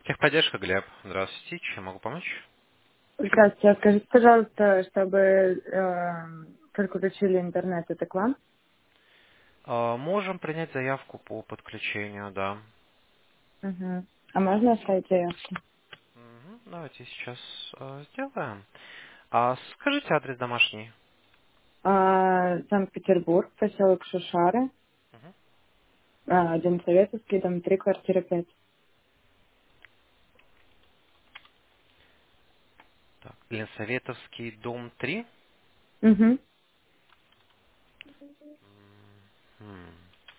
Техподдержка, Глеб. Здравствуйте. Чем могу помочь? Здравствуйте, а скажите, пожалуйста, чтобы подключили интернет, это к вам? Можем принять заявку по подключению, да. Угу. А можно оставить заявку? Давайте сейчас сделаем. Скажите адрес домашний. Санкт-Петербург, поселок Шушары, Мгм. дом Советовский, дом 3, квартира 5. Так, Ленсоветовский, дом 3. Угу. М,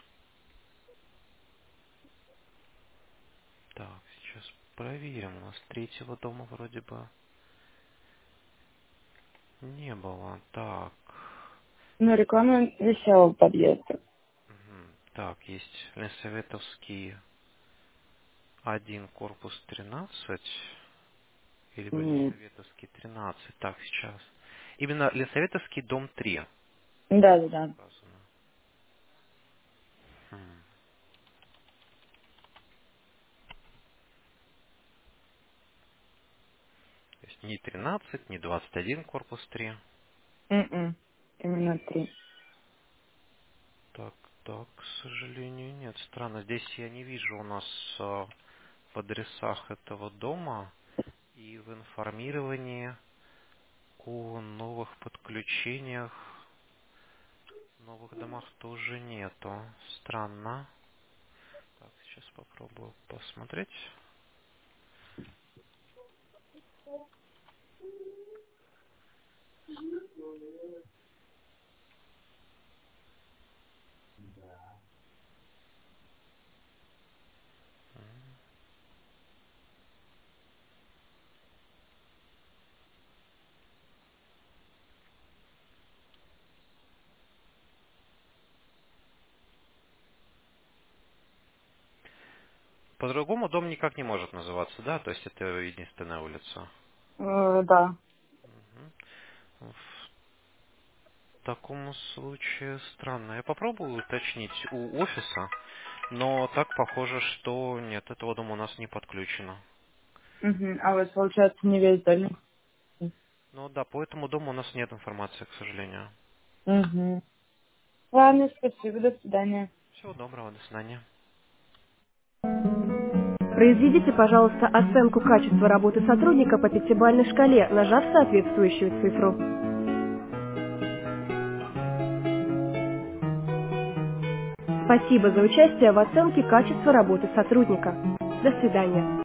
Так, сейчас проверим. У нас третьего дома вроде бы не было. Так. Ну, реклама висела у подъезда. Так, есть Ленсоветовский 1, корпус 13. Или Ленсоветовский 13. Так, сейчас. Именно Ленсоветовский дом 3 Да. указано. Хм. То есть не 13, не 21 корпус 3. Именно 3. Так, так, к сожалению, нет. Странно. Здесь я не вижу у нас в адресах этого дома и в информировании о новых подключениях, новых домах тоже нету. Странно. Так, сейчас попробую посмотреть. По-другому дом никак не может называться, да? То есть это единственная улица. Да. Мгм. В таком случае странно. Я попробую уточнить у офиса, но так похоже, что нет, этого дома у нас не подключено. Угу. А вот, получается, не весь дом. Ну да, по этому дому у нас нет информации, к сожалению. Угу. Ладно, спасибо, до свидания. Всего доброго, до свидания. Произведите, пожалуйста, оценку качества работы сотрудника по пятибалльной шкале, нажав соответствующую цифру. Спасибо за участие в оценке качества работы сотрудника. До свидания.